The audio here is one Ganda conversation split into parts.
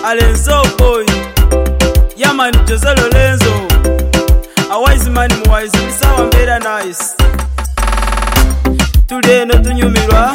Alenzo boy, yeah man, Jose Lorenzo, a wise man, wise, sawa mbera nice. Today no tunyumirwa,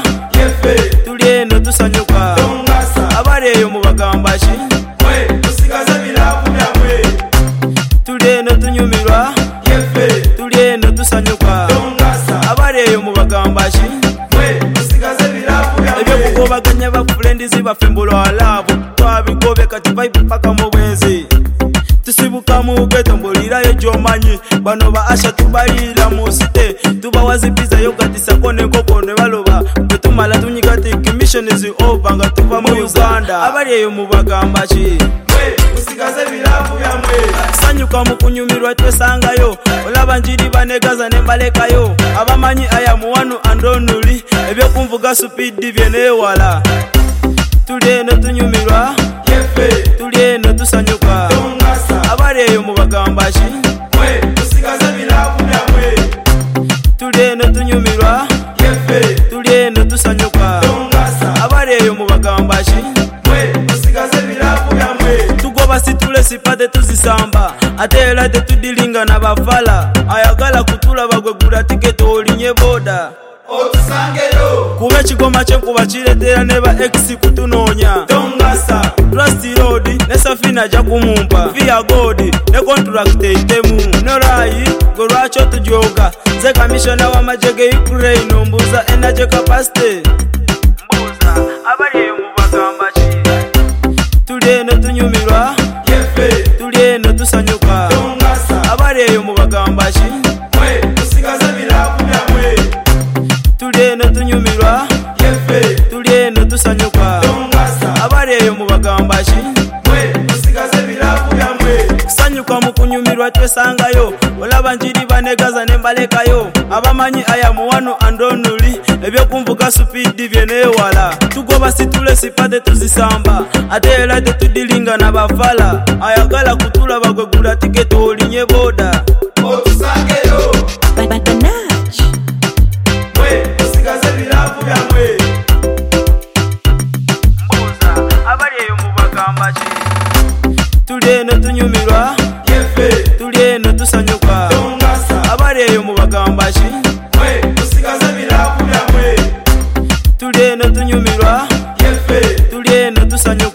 today no tusanyuka, abareyo mu bagambashi, musigaze bilavu byamwe. Today no tunyumirwa, today no tusanyuka, abareyo mu bagambashi, musigaze bilavu byamwe. ebyo kugobaganya bafulendi zibafembula alabu, twabigobe kati vibe paka mu bwenzi. Tusibuka mu ghetto mbolirayo jomanyi, bano ba asha tubalira mu site, tubawa zipiza yogati sakone nkoko ne baloba, betumala tunyigati mission is over nga tuva mu Uganda, abaliyo mu bagambashi, musigaze bilavu byamwe. sanyuka mu kunyumirwa twesangayo, olaba njiri banegaza nembalekayo, abamanyi aya mu wanu andonuli, ebyo kumvuga supidi byenewala. Today no tunyumirwa, today no tusanyuka, abareyo mu bagambashi, musigaze bilavu byamwe. today no tunyumirwa, today no tusanyuka, abareyo mu bagambashi, musigaze bilavu byamwe. tugoba situle sipate tuzisamba, ate era tetudilinga na bafala, ayagala kutula bagwegula tiketi olinye boda, otusangeyo kuba ekigoma kyenkuba kiretera ne ba ex kutunoonya, tongasa Trust road ne safina ja kumumpa via god ne contract eitemu norayi golwacho tujoga ze commissioner wa majege Ukraine mbuza energy capacity mbuza abaliyo mu bagambashi, today no tunyumirwa, today no tusanyuka, tongasa abaliyo mu bagambashi, musigaze bilavu byamwe. today no tunyumirwa, today no tusanyuka, tongasa abaliyo mu bagambashi, musigaze bilavu byamwe. sanyuka mu kunyumirwa twesangayo, olaba njiri banegaza nembalekayo, abamanyi aya mu wanu andonuli, ebyokumvuga supidi byenewala, tugoba situle sipate tuzisamba, ate era tetudilinga na bafala, ayagala kutula bagwegula tiketi olinye boda, otusangeyo musigaze bilavu byamwe. mbuza abaliyo mu bagambashi, today no tunyumirwa, today no tusanyuka, tongasa abaliyo mu bagambashi, musigaze bilavu byamwe. today no tunyumirwa, today no tusanyuka.